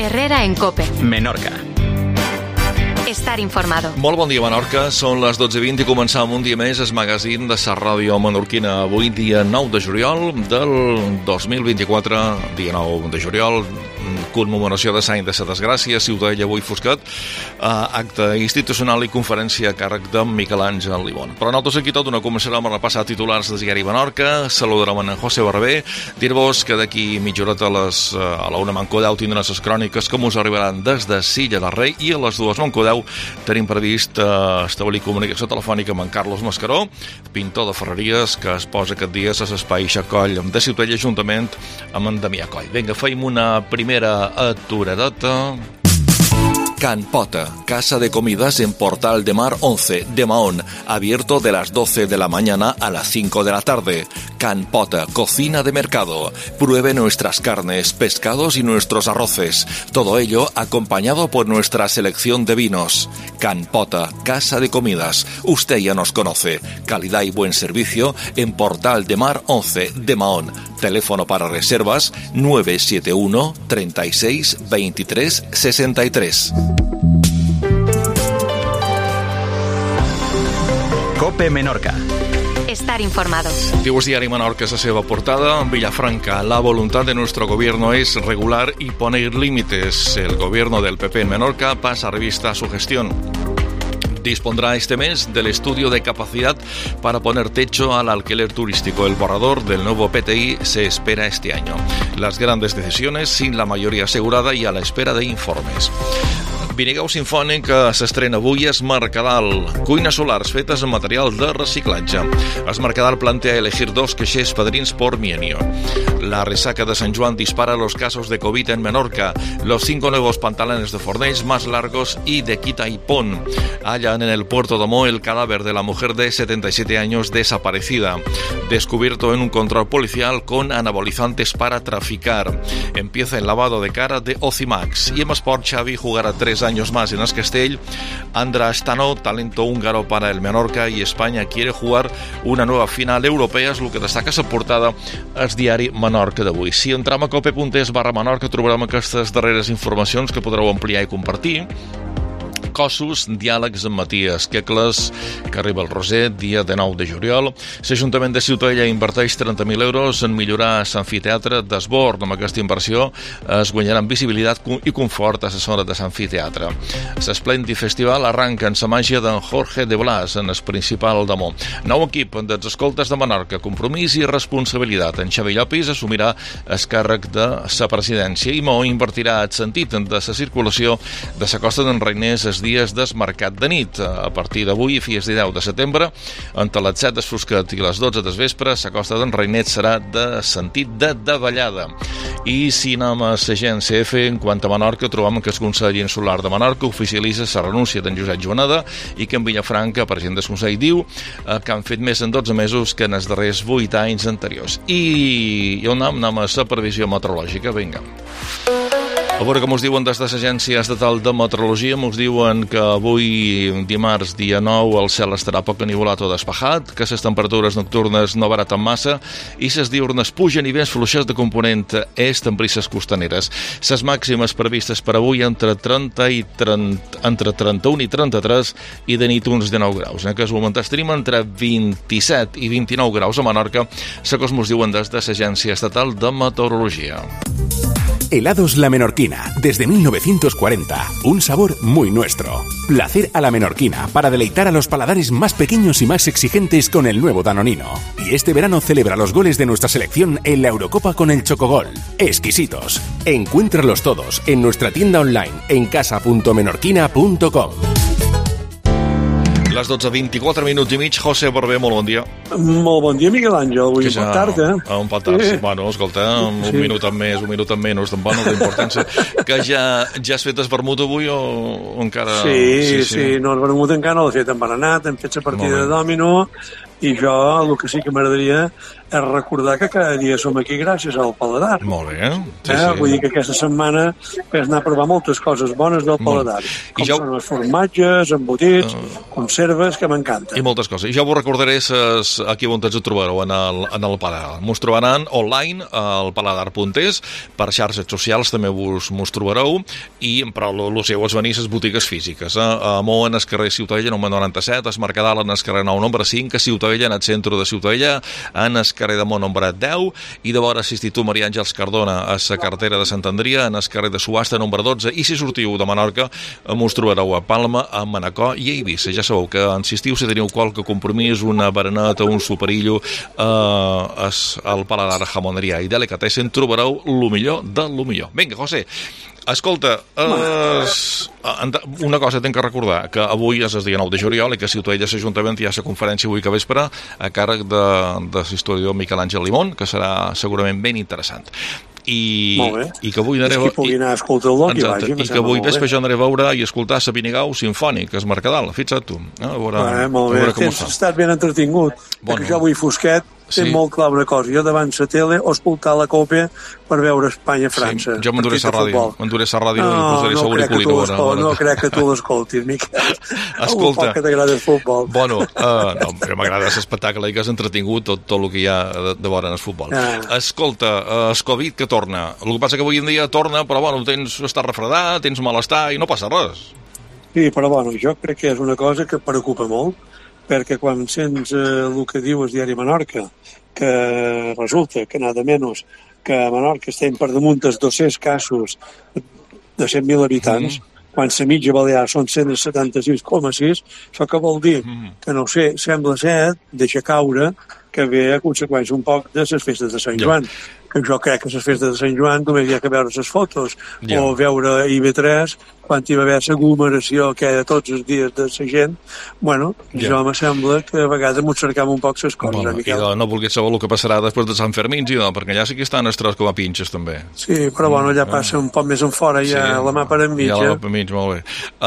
Herrera en COPE. Menorca. Estar informado. Molt bon dia, Menorca. Són les 12:20 i començam un dia més el magazín de la ràdio menorquina. Avui, dia 9 de juliol del 2024, dia 9 de juliol, commemoració de l'any de la desgràcia, Ciutadella avui Foscat, acte institucional i conferència a càrrec de Miquel Àngel Libón. Però nosaltres aquí tot una començarem a repassar titulars de diari Menorca, saludarem en José Barber, dir-vos que d'aquí mitja horeta a la 1 Mancodeu tindrem les cròniques que us arribaran des de Silla de Rei, i a les 2 Mancodeu tenim previst establir comunicació telefònica amb en Carlos Mascaró, pintor de ferreries, que es posa aquest dia a l'espai Xacoll de Ciutadella juntament amb en Damià Coll. Vinga, feim una primera aturadota. Can Pota, casa de comidas en Portal de Mar 11 de Mahón, abierto de las 12 de la mañana a las 5 de la tarde. Can Pota, cocina de mercado. Pruebe nuestras carnes, pescados y nuestros arroces. Todo ello acompañado por nuestra selección de vinos. Can Pota, casa de comidas. Usted ya nos conoce. Calidad y buen servicio en Portal de Mar 11 de Mahón. Teléfono para reservas 971 36 23 63. COPE Menorca. Estar informado. Diu el diari Menorca la seva portada. En Villafranca, la voluntad de nuestro gobierno es regular y poner límites. El gobierno del PP en Menorca pasa revista a su gestión. Dispondrá este mes del estudio de capacidad para poner techo al alquiler turístico. El borrador del nuevo PTI se espera este año. Las grandes decisiones sin la mayoría asegurada y a la espera de informes. Vinegau Sinfònic, que s'estrena avui, es Mercadal. Cuines solars fetes amb material de reciclatge. Es Mercadal plantea elegir 2 caixers padrins por mienio. La resaca de San Juan dispara los casos de COVID en Menorca. Los 5 nuevos pantalones de Fornells más largos y de quita y pon. Hallan en el puerto de Mo el cadáver de la mujer de 77 años desaparecida. Descubierto en un control policial con anabolizantes para traficar. Empieza el lavado de cara de Ocimax. Y en Esport, Xavi jugará 3 años más en Escastell. Andra Stano, talento húngaro para el Menorca, y España quiere jugar una nueva final europea, és el que destaca la portada al diari Menorca d'avui. Si entram a cope.es/Menorca trobarem aquestes darreres informacions que podreu ampliar i compartir. Cossos, diàlegs amb Matías Quecles, que arriba al Roser, dia de 9 de juliol. L'Ajuntament de Ciutadella inverteix 30.000 euros en millorar l'amfiteatre d'Esbord. Amb aquesta inversió es guanyaran visibilitat i confort a la zona de l'amfiteatre. L'Esplèndid Festival arranca en la màgia d'en Jorge de Blas, en el principal de Mo. Nou equip dels escoltes de Menorca, compromís i responsabilitat. En Xavi Llopis assumirà el càrrec de la presidència i Mo invertirà el sentit de la circulació de la costa d'en Reiners els dies del mercat de nit. A partir d'avui, fins al 10 de setembre, entre les 7 del Foscat i les 12 del vespre, la costa d'en Reinet serà de sentit de davallada. I si anem a l'agència EFE, en quant a Menorca, trobam que el Consell Insular de Menorca oficialitza la renúncia d'en Josep Joaneda i que en Villafranca, president del Consell, diu que han fet més en 12 mesos que en els darrers 8 anys anteriors. I on anem a la previsió meteorològica? Vinga. A veure com us diuen des de l'Agència Estatal de Meteorologia. Us diuen que avui, dimarts, dia 9, el cel estarà poc enivolat o despejat, que les temperatures nocturnes no baraten massa i les diurnes pugen i vents fluixes de component est en brises costaneres. Les màximes previstes per avui entre 31 i 33 i de nit uns 19 graus. En aquest moment tenim entre 27 i 29 graus a Menorca, segons us diuen des de l'Agència Estatal de Meteorologia. Helados La Menorquina, desde 1940, un sabor muy nuestro. Placer a la menorquina para deleitar a los paladares más pequeños y más exigentes con el nuevo Danonino. Y este verano celebra los goles de nuestra selección en la Eurocopa con el Chocogol. Exquisitos. Encuéntralos todos en nuestra tienda online en casa.menorquina.com. Les 12:24 minuts i mig. José Barber, molt bon dia. Molt bon dia, Miquel Àngel. Avui un poc tard, Un poc tard, sí. Bueno, escolta, un minut en més, un minut en menys, tampoc no té importància. Que ja has fet el vermut avui o encara... Sí, no, el vermut encara no l'he fet. Hem berenat, hem fet la partida de dòmino i jo el que sí que m'agradaria és recordar que cada dia som aquí gràcies al paladar. Molt bé, sí. Vull dir que aquesta setmana és anar a provar moltes coses bones del paladar. Com són els formatges, embotits, conserves, que m'encanta. I moltes coses. I ja vos recordaré aquí on ens trobareu en el paladar. Mos trobaran online al paladar.es, per xarxes socials també mos trobareu, però el seu és venir a les botigues físiques. A Mo, en el carrer Ciutadella, número 97, a Mercadal, en el carrer 9, número 5, a Ciutadella, en el centre de Ciutadella, en el carrer de Mo, número 10, i de vora l'Institut Maria Àngels Cardona, a la carretera de Sant Andria, en el carrer de Subhasta, número 12, i si sortiu de Menorca, mos trobareu a Palma, a Manacor i a Eivissa. Ja sabeu que insistiu si teniu qualque compromís, una bereneta, un superillo, al Paladar Jamoneria i Delicatessen trobareu lo millor de lo millor. Vinga, José, escolta, una cosa tinc que recordar, que avui és el dia 9 de juliol i que a Ciutadella l'Ajuntament hi ha la conferència avui que vespre a càrrec de l'historiador Miquel Àngel Limón, que serà segurament ben interessant. I que avui anaré vespre jo anaré a veure i escoltar la Vinigau Sinfònic, que és Mercadal, fixa't tu. Molt bé, tens estat ben entretingut, perquè jo avui fosquet té molt clar una cosa, jo davant la tele o escoltar la COPE per veure Espanya-França. Jo m'enduré la ràdio i posaré l'auricular. No crec que tu l'escoltis, Miquel. Escolta, que t'agrada el futbol. Bueno, m'agrada l'espectacle i que és entretingut tot el que hi ha de vora en el futbol. Escolta, el Covid que torna. El que passa que avui en dia torna, però bueno, estàs refredat, tens malestar i no passa res. Sí, però bueno, jo crec que és una cosa que preocupa molt, perquè quan sents el que diu el diari Menorca, que resulta que nada menys que a Menorca estem per damunt dels 200 casos de 100.000 habitants, quan la mitja balear són 176,6, això que vol dir que, no sé, sembla ser, deixa caure, que ve a conseqüència un poc de les festes de Sant Joan. Que jo crec que les festes de Sant Joan només hi ha que veure les fotos o veure IB3 quan hi va haver l'aglomeració que hi ha tots els dies de la gent. Bueno, jo me sembla que a vegades m'ho cercam un poc les coses, Miquel. I no vulguis saber el que passarà després de Sant Fermín, perquè allà sí que estan els tres com a pinxes, també. Sí, però bueno, allà passa un poc més en fora, ja la mà per enmig. Ja la mà per enmig, molt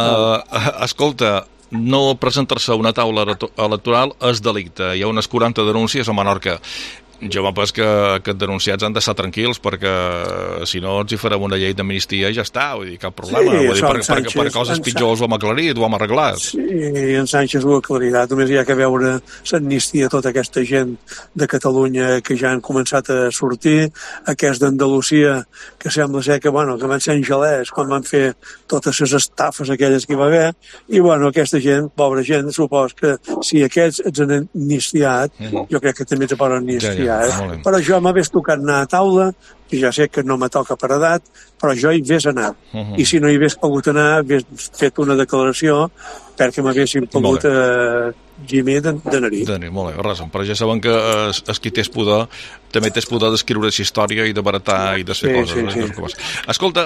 bé. Escolta, no presentar-se a una taula electoral és delicte. Hi ha unes 40 denúncies a Menorca. Jo m'ha pas que els denunciats han d'estar tranquils, perquè si no ens hi farem una llei d'amnistia i ja està, vull dir, cap problema. Per coses pitjors ho hem aclarit, ho hem arreglat. Sí, en Sánchez ho ha aclarit. Només hi ha que veure l'amnistia, tota aquesta gent de Catalunya que ja han començat a sortir, aquest d'Andalusia, que sembla ser que van ser angelès quan van fer totes les estafes aquelles que hi va haver, i aquesta gent, pobra gent, supos que si aquests els han amnistiat, jo crec que també els poden amnistiar. Però jo m'hagués tocat anar a taula, i ja sé que no me toca per edat, però jo hi hagués anat. I si no hi hagués pogut anar, hagués fet una declaració perquè m'haguessin pogut gimir d'anar-hi. Molt bé, res, però ja saben que és qui tens poder, també tens poder d'escriure la història i de baratar i de fer coses. Escolta,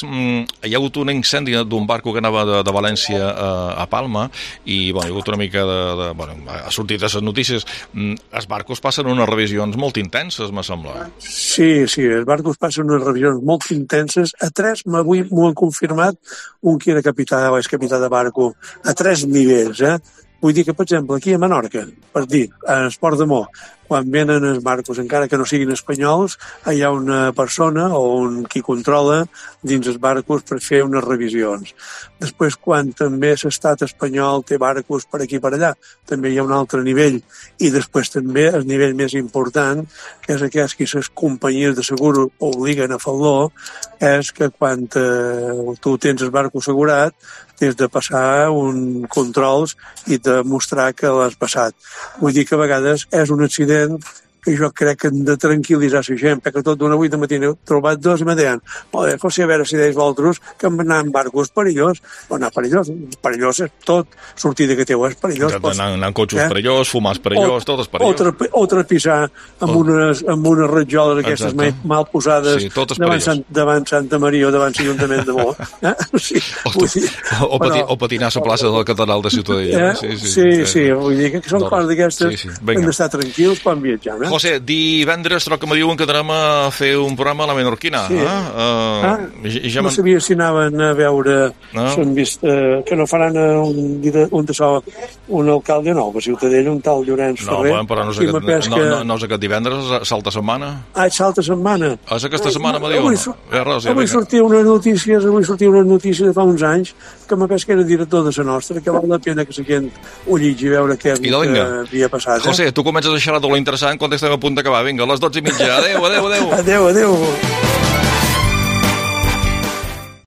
hi ha hagut un incendi d'un barco que anava de València a Palma i hi ha hagut una mica ha sortit a les notícies. Els barcos passen unes revisions molt intenses, me sembla. Sí, els barcos passen unes revisions molt intenses. A 3, avui m'ho han confirmat, un que era capità o és capità de barco, a 3 nivells, Vull dir que, per exemple, aquí a Menorca, per dir, a Esport de Mo, quan venen els barcos, encara que no siguin espanyols, hi ha una persona o qui controla dins els barcos per fer unes revisions. Després, quan també l'estat espanyol té barcos per aquí i per allà, també hi ha un altre nivell. I després també el nivell més important, que és aquest que les companyies de seguro obliguen a fer-lo, és que quan tu tens el barco assegurat, tens de passar uns controls i de mostrar que l'has passat. Vull dir que a vegades és un accident que jo crec que hem de tranquil·litzar la gent, perquè tot d'una avui de matí he trobat dos i me deien, José, a veure si deis vosaltres que hem d'anar en barcos perillós. No, perillós és tot, sortida que teu és perillós. Anar en cotxos perillós, fumar perillós, tot és perillós. O trepissar amb unes ratjoles aquestes mal posades davant Santa Maria o davant l'Ajuntament de Mo. O patinar a la plaça de la Catedral de Ciutadella. Sí, vull dir que són coses d'aquestes que hem d'estar tranquils quan viatgem. José, divendres troc que me diuen que anem a fer un programa a la Menorquina. Sí. No sabia si anaven a veure, s'han vist, que no faran un alcalde nou, a Ciutadella, un tal Llorenç Ferrer. No, però no és aquest divendres, salta setmana. És salta setmana. És aquesta setmana, me diuen. Avui sortia unes notícies de fa uns anys que me penso que era director de la nostra, que val la pena que la gent ho llegeixi i veure què havia passat. José, tu comences a xerrar tot lo interessant quan estem a punt d'acabar. Vinga, a les 12:30. Adéu. Adéu.